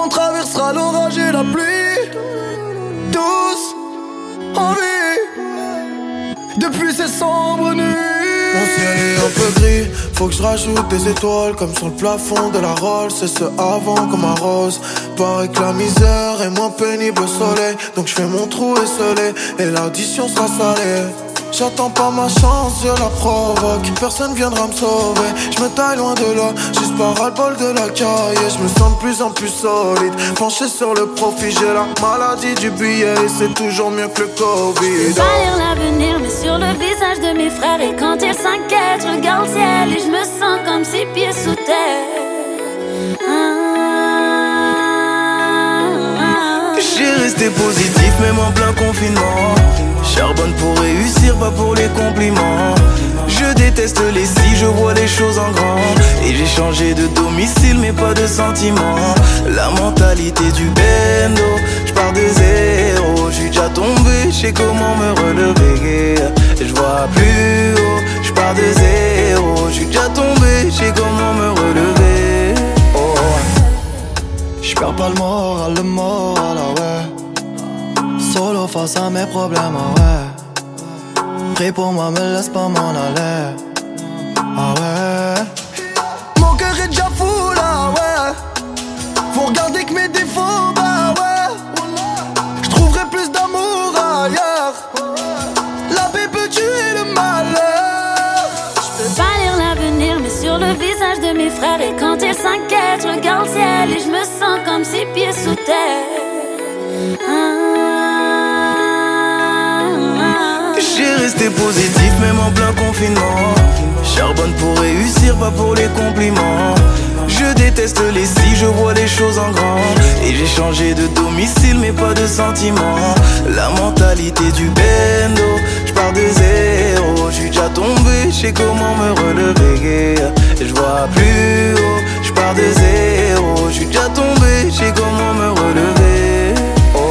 On traversera l'orage et la pluie, tous en vie, depuis ces sombres nuits. Mon ciel est un peu gris, faut que je rajoute des étoiles comme sur le plafond de la Rolls. C'est ce avant comme un rose. Paraît que la misère est moins pénible au soleil, donc je fais mon trou esselé et l'audition sera salée. J'attends pas ma chance, je la provoque. Personne viendra me sauver, je me taille loin de là, juste par ras-le-bol de la caille. Je me sens de plus en plus solide, penché sur le profit. J'ai la maladie du billet et c'est toujours mieux que le Covid. Je peux pas lire l'avenir, mais sur le visage de mes frères. Et quand ils s'inquiètent, je regarde le ciel et je me sens comme 6 pieds sous terre. J'ai resté positif même en plein confinement. Charbonne pour réussir, pas pour les compliments. Je déteste les si, je vois les choses en grand. Et j'ai changé de domicile mais pas de sentiments. La mentalité du bendo, je pars de zéro. J'suis déjà tombé, j'sais comment me relever. Je vois plus haut, je pars de zéro. J'suis déjà tombé, j'sais comment me relever. Oh. J'perds pas le moral, ah ouais. Solo face à mes problèmes, ah ouais. Prie pour moi, me laisse pas m'en aller, ah ouais. Mon cœur est déjà fou, là, ouais. Faut regarder que mes défauts, bah ouais. J'trouverai plus d'amour ailleurs. La paix peut tuer le malheur. Je peux pas lire l'avenir, mais sur le visage de mes frères. Et quand ils s'inquiètent, je regarde le ciel et je me sens comme 6 pieds sous terre. J'ai resté positif même en plein confinement. Charbonne pour réussir, pas pour les compliments. Je déteste les si, je vois les choses en grand. Et j'ai changé de domicile mais pas de sentiments. La mentalité du bendo, je pars de zéro. J'suis déjà tombé, j'sais comment me relever. Je vois plus haut, je pars de zéro. J'suis déjà tombé, j'sais comment me relever. Oh.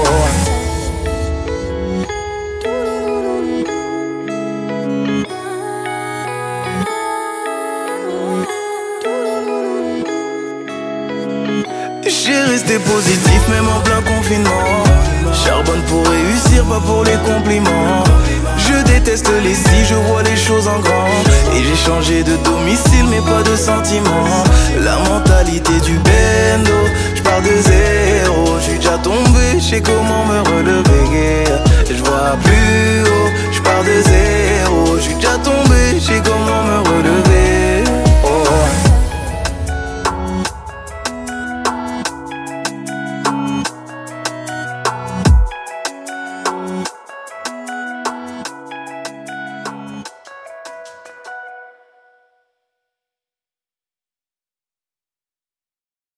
J'ai resté positif même en plein confinement. Charbonne pour réussir, pas pour les compliments. Je déteste les si, je vois les choses en grand. Et j'ai changé de domicile mais pas de sentiments. La mentalité du bendo, je pars de zéro. J'suis déjà tombé, j'sais comment me relever. Je vois plus haut, je pars de zéro. J'suis déjà tombé, j'sais comment me relever.